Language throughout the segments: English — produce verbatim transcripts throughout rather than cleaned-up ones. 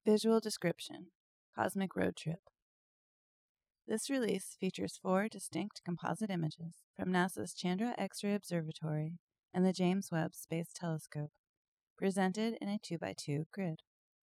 Visual description: Cosmic Road Trip. This release features four distinct composite images from NASA's Chandra X-ray Observatory and the James Webb Space Telescope, presented in a two by two grid.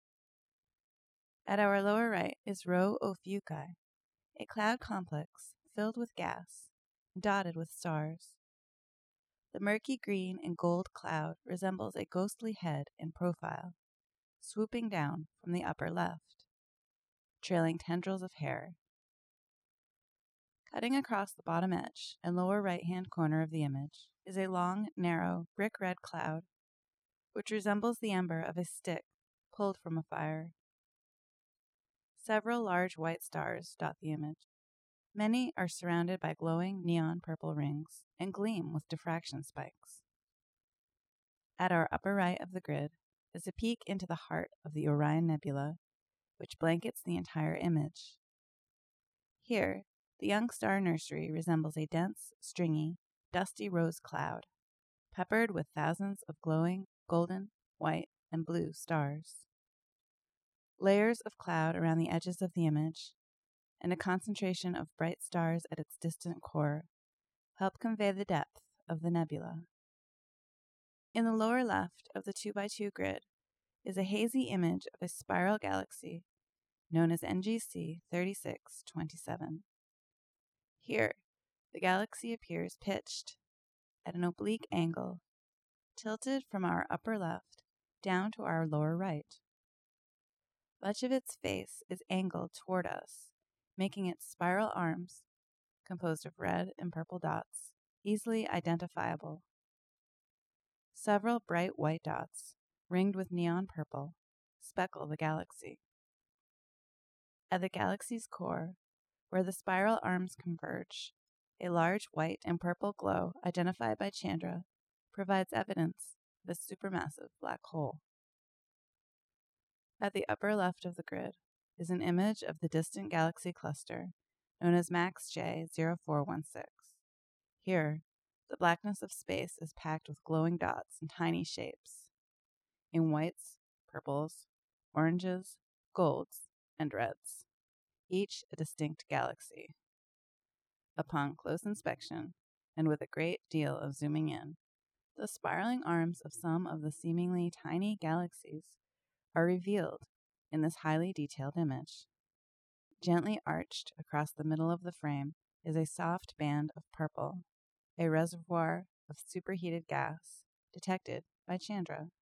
At our lower right is Rho Ophiuchi, a cloud complex filled with gas, dotted with stars. The murky green and gold cloud resembles a ghostly head in profile, swooping down from the upper left, trailing tendrils of hair. Cutting across the bottom edge and lower right-hand corner of the image is a long, narrow, brick-red cloud, which resembles the ember of a stick pulled from a fire. Several large white stars dot the image. Many are surrounded by glowing neon purple rings and gleam with diffraction spikes. At our upper right of the grid is a peek into the heart of the Orion Nebula, which blankets the entire image. Here, the young star nursery resembles a dense, stringy, dusty rose cloud, peppered with thousands of glowing golden, white, and blue stars. Layers of cloud around the edges of the image, and a concentration of bright stars at its distant core, help convey the depth of the nebula. In the lower left of the two by two grid is a hazy image of a spiral galaxy known as N G C thirty-six twenty-seven. Here, the galaxy appears pitched at an oblique angle, tilted from our upper left down to our lower right. Much of its face is angled toward us, making its spiral arms, composed of red and purple dots, easily identifiable. Several bright white dots, ringed with neon purple, speckle the galaxy. At the galaxy's core, where the spiral arms converge, a large white and purple glow identified by Chandra provides evidence of a supermassive black hole. At the upper left of the grid is an image of the distant galaxy cluster known as Max J zero four one six. Here, the blackness of space is packed with glowing dots and tiny shapes, in whites, purples, oranges, golds, and reds, each a distinct galaxy. Upon close inspection, and with a great deal of zooming in, the spiraling arms of some of the seemingly tiny galaxies are revealed in this highly detailed image. Gently arched across the middle of the frame is a soft band of purple, a reservoir of superheated gas detected by Chandra.